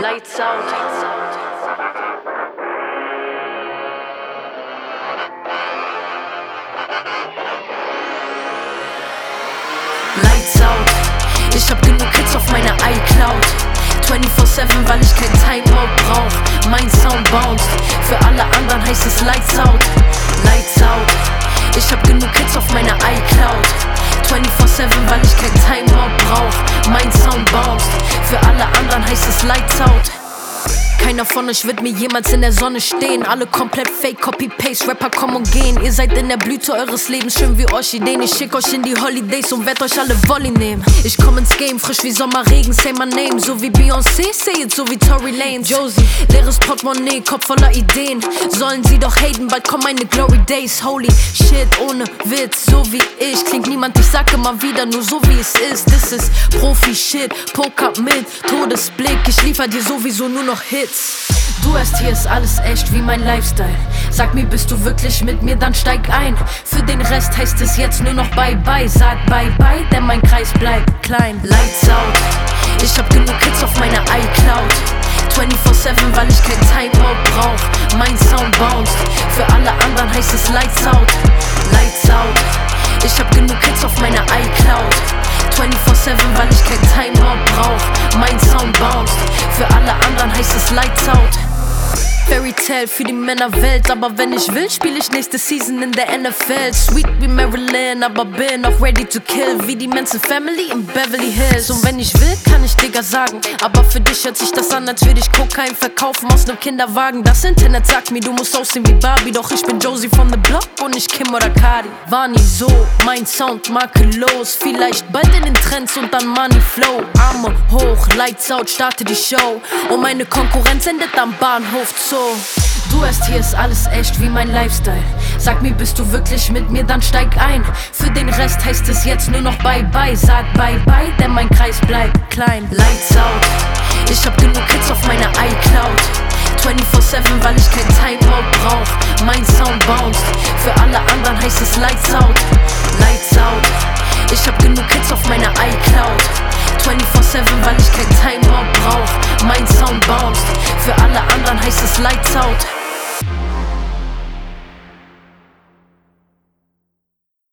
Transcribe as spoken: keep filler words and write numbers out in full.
Lights out. Lights out. Ich hab genug Hits auf meiner iCloud. vierundzwanzig sieben, weil ich kein Timeout brauch. Mein Sound bounced. Für alle anderen heißt es Lights out. Lights out. Ich hab genug Hits auf meiner iCloud. vierundzwanzig sieben, weil ich kein Timeout brauch. Mein Sound bounced. Für alle anderen heißt es Lights out. Keiner von euch wird mir jemals in der Sonne stehen. Alle komplett fake, copy-paste, Rapper kommen und gehen. Ihr seid in der Blüte eures Lebens, schön wie Orchideen. Ich schick euch in die Holidays und werd euch alle Volley nehmen. Ich komm ins Game, frisch wie Sommerregen, say my name. So wie Beyoncé, say it, so wie Tory Lanez. Josie, leeres Portemonnaie, Kopf voller Ideen. Sollen sie doch haten, bald kommen meine Glory Days. Holy shit, ohne Witz, so wie ich. Klingt niemand, ich sag immer wieder, nur so wie es ist. This is Profi-Shit, Poker mit Todesblick. Ich liefer dir sowieso nur noch Hits. Du erst, hier ist alles echt wie mein Lifestyle. Sag mir, bist du wirklich mit mir, dann steig ein. Für den Rest heißt es jetzt nur noch Bye-Bye. Sag Bye-Bye, denn mein Kreis bleibt klein. Lights out. Ich hab genug Hits auf meiner iCloud. vierundzwanzig sieben, weil ich kein Timeout brauch. Mein Sound bounced. Für alle anderen heißt es Lights out. Lights out. Ich hab genug Hits auf meiner iCloud. vierundzwanzig sieben, weil ich kein Timeout brauch. Mein Sound bounced. Für alle anderen heißt es Lights out. Fairy Tale für die Männerwelt, aber wenn ich will, spiel ich nächste Season in der N F L. Sweet wie Marilyn, aber bin auch ready to kill, wie die Manson Family in Beverly Hills. Und wenn ich will, kann ich Digga sagen, aber für dich hört sich das an, als würde ich Kokain verkaufen aus nem Kinderwagen. Das Internet sagt mir, du musst aussehen wie Barbie, doch ich bin Josie von the Block und nicht Kim oder Cardi. War nie so, mein Sound makellos, vielleicht bald in den Trends und dann Money Flow. Arme hoch, Lights out, starte die Show und meine Konkurrenz endet am Bahnhof Zoo. Du erst, hier ist alles echt wie mein Lifestyle. Sag mir, bist du wirklich mit mir, dann steig ein. Für den Rest heißt es jetzt nur noch Bye-Bye. Sag Bye-Bye, denn mein Kreis bleibt klein. Lights out. Ich hab genug Hits auf meiner iCloud. vierundzwanzig sieben, weil ich kein Timeout brauch. Mein Sound bounced. Für alle anderen heißt es Lights out. Lights out. Ich hab genug Hits auf meiner iCloud. vierundzwanzig sieben, weil ich kein Timeout brauch. Mein Sound bounced. Für alle anderen heißt es Lights out.